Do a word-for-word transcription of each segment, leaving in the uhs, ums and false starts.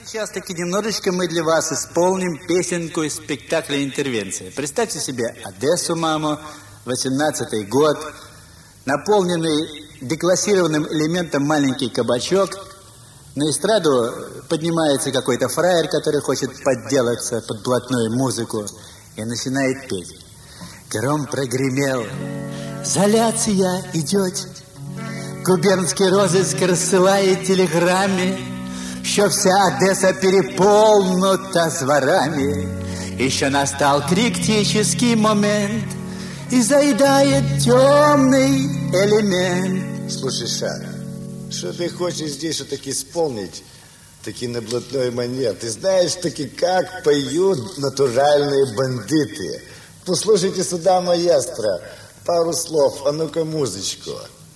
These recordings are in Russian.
сейчас таки немножечко мы для вас исполним песенку из спектакля «Интервенция». Представьте себе Одессу, маму, восемнадцатый год, наполненный деклассированным элементом маленький кабачок. На эстраду поднимается какой-то фраер, который хочет подделаться под блатную музыку и начинает петь. Гром прогремел, изоляция идет, губернский розыск рассылает телеграмме, что вся Одесса переполнута зворами. Еще настал критический момент, и заедает темный элемент. Слушай, Ша, что ты хочешь здесь все-таки исполнить таки на блатной манер? Ты знаешь таки, как поют натуральные бандиты. Послушайте сюда, маэстро, пару слов, а ну-ка музычку.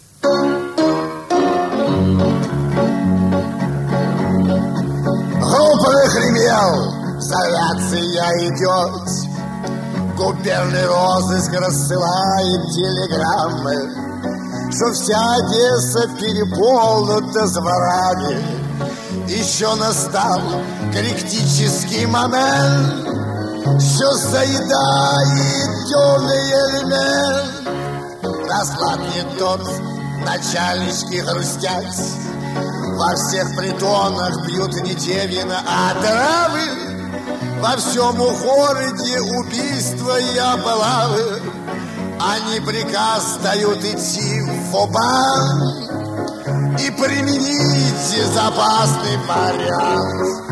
Группа гремел, изоляция идет, губерный розыск рассылает телеграммы, что вся Одесса переполнута зворами. Еще настал критический момент, что заедает темный элемент. Расклад не тот, начальнички грустят, во всех притонах бьют не девина, а травы. Во всем городе убийства и облавы. Они приказ дают идти в ФОБАН и применить безопасный вариант.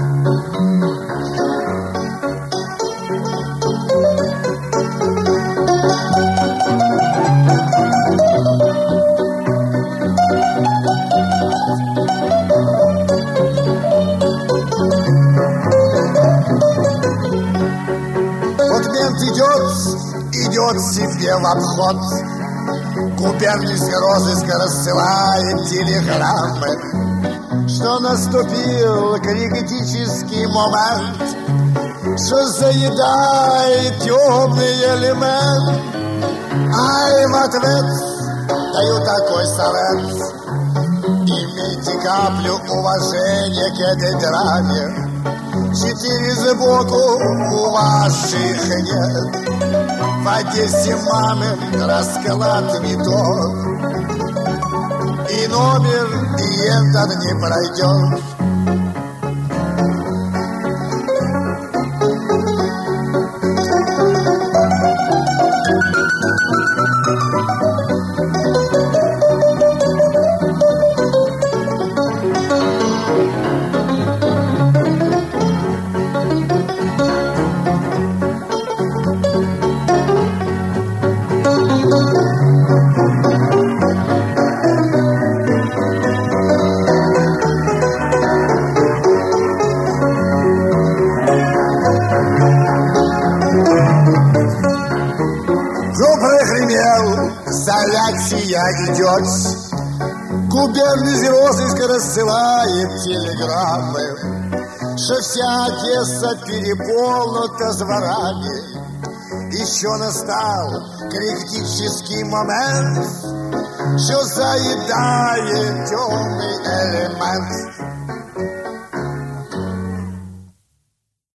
Идет, идет себе в обход, губернский розыск рассылает телеграммы, что наступил критический момент, что заедает темный элемент. Ай, в ответ даю такой совет: имейте каплю уважения к этой драме. Четыре сбоку у ваших нет. В Одессе мамин расклад не тот, и номер и этот не пройдет. Изоляция идет, губерний розыск рассылает телеграммы, что вся Одесса переполнута зворами. Еще настал критический момент, что заедает темный элемент.